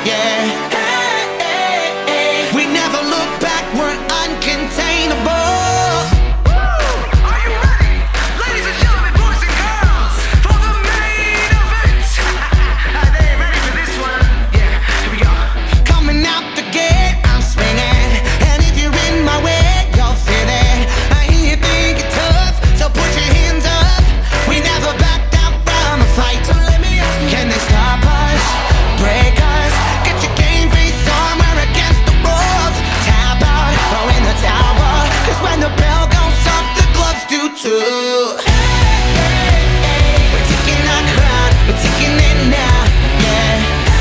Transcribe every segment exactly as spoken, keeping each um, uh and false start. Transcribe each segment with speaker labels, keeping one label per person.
Speaker 1: yeah. Hey, hey, hey. We never look back, we're uncontainable.
Speaker 2: Are you ready? Ladies and gentlemen, boys and girls, for the main event. They ain't ready for this one. Yeah, here we go.
Speaker 1: Coming out the gate, I'm swinging, and if you're in my way, you'll feel it. I hear you think you're tough, so put your hands up. We never back down from a fight. So let me ask you, can they stop us? Break us? Get your game face somewhere against the walls. Tap out, throw in the towel, 'cause when the bell goes off, the gloves do too. We're taking our crown, we're taking it now, yeah.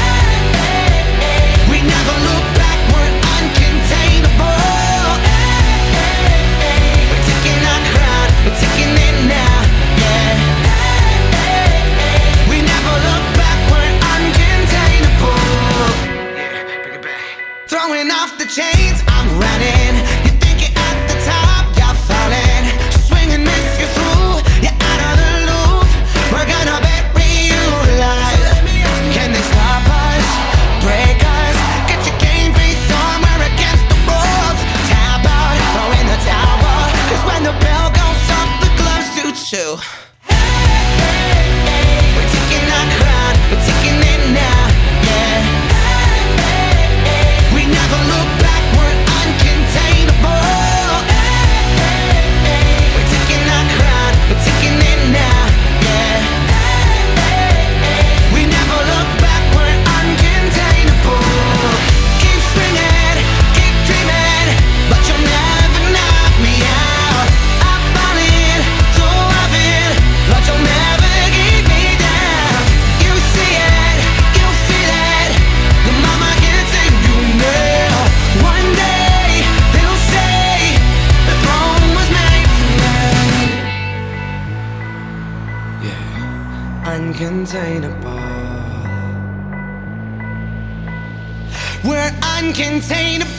Speaker 1: We never look back, we're uncontainable. We're taking our crown, we're taking it now, yeah. We never look back, we're uncontainable.
Speaker 2: Yeah, bring it back.
Speaker 1: Throwing off the chains, I'm running. You think you're at the top, you're falling. Swing and miss you through, you're out of the loop. We're gonna bury you alive. Can they stop us? Break us? Get your game face somewhere against the walls. Tap out, throw in the towel, 'cause when the bell goes off, the gloves do too. We're taking our crown, we're taking it now, yeah. We never look back, we're uncontainable. We're taking our crown, we're taking it now, yeah. We never look back, we're uncontainable. Keep swinging, keep dreaming, but you'll never knock me out. I'm falling, so I've been, but you'll never keep me down. You see it, you feel it, your mama can't take you now. One day they'll say the throne was made for me. Yeah, uncontainable. We're uncontainable.